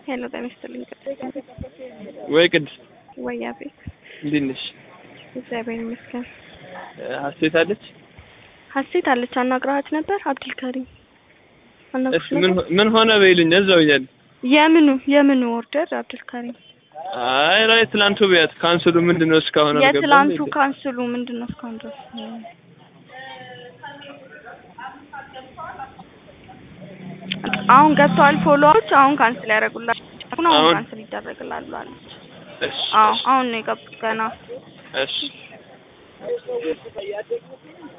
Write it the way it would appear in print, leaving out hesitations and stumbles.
ሄሎ ተነስተልኝ ወይ ቅድስት ወይ አቤት እንዴት ነሽ? እግዚአብሔር ይመስገን። ሀሴት አለች አናግራት ነበር አብዱልከሪም እሺ ምን ሆነ በይልኝ እዛው ይያል የምኑ ኦርደር አብዱልከሪም አይ ራይ ትላንቱ ቢያት ካንስሉ ምንድነው እስካሁን አልገባም የትላንቱ ካንስሉ ምንድነው እስካሁን ድረስ አሁን ገብቷል ፎሎዎች አሁን ካንስል ያደርጉላችሁ ነው አሁን ካንስል ይደረግላሉ አለች አሁን ነው የገቡት ገና እሺ